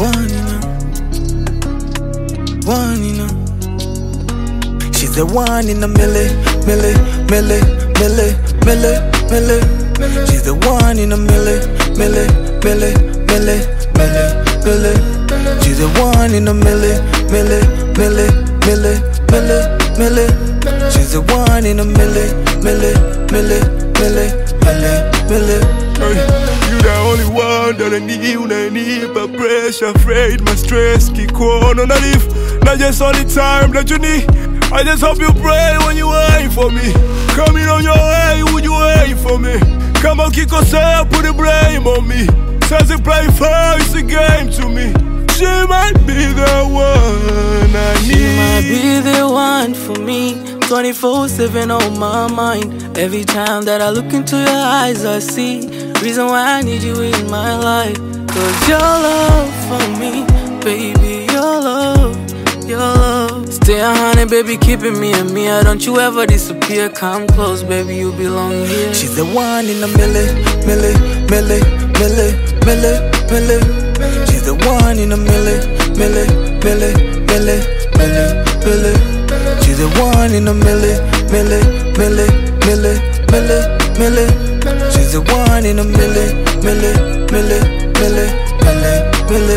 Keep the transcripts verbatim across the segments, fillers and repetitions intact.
one in a, one in a. She's the one in a milli, milli, milli, milli, milli, milli. She's the one in a milli, milli, milli, milli, milli, milli. She's the one in a milli, milli, milli, milli, milli, milli. She's the one in a milli, milli, milli, milli, milli, milli. You the only one that I need when I need my pressure, afraid, my stress, keep on on a leaf. Not just all the time that you need. I just hope you pray when you wait for me. Coming on your way, would you wait for me? Come on, kick yourself, put the blame on me. Says you play fair, it's a game to me. She might be the one I need. She might be the one for me. twenty-four seven on my mind. Every time that I look into your eyes, I see reason why I need you in my life. Cause your love for me, baby, your love, your love. Stay a honey, baby, keeping me and me. Don't you ever disappear, come close, baby, you belong here. She's the one in a milli, milli, milli, milli, milli, milli. She's the one in a milli, milli, milli, milli, milli, milli. She's the one in a milli, milli, milli, milli, milli, milli. She's the one in a milli, milli, milli, milli, milli, milli.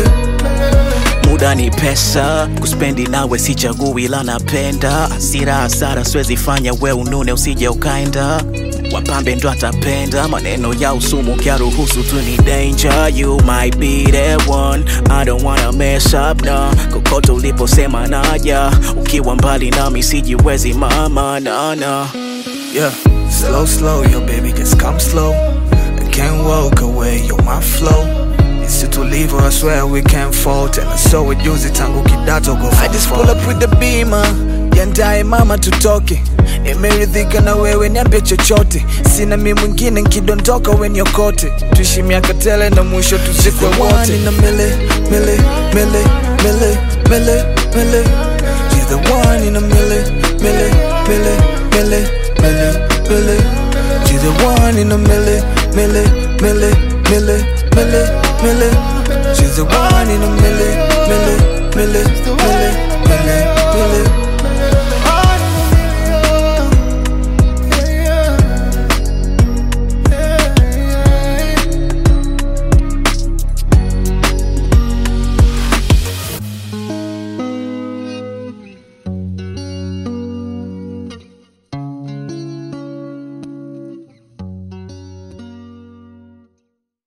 Muda ni pesa, kuspendi nawe sichagui ila napenda. Hasira hasara siwezi fanya we unune usije ukaenda. Wapambe ndo atapenda, maneno ya usumu kiaruhusu tu ni danger. You might be the one, I don't wanna mess up na kokote uliposema naja. Ukiwa mbali nami sijiwezi mama na na. Yeah, slow slow yo baby just come slow. I can't walk away, you're my flow. It's to leave her, I swear we can't fall. Tena so we use it tangu kidato go. I just pull up with the beamer, yandae mama tutoke. Nimeridhika na wewe niambie chochote. Sina mimi mwingine nkidondoka we niokote. Tuishi miaka tele na mwisho tuzikwe wote. She's the one in a milli, milli, milli, milli, milli, milli. She's the one in a milli, milli, milli, milli, milli, milli. She's the one in a milli, milli, milli, milli, milli, milli. She's the one in a milli, milli, milli, milli, milli, milli.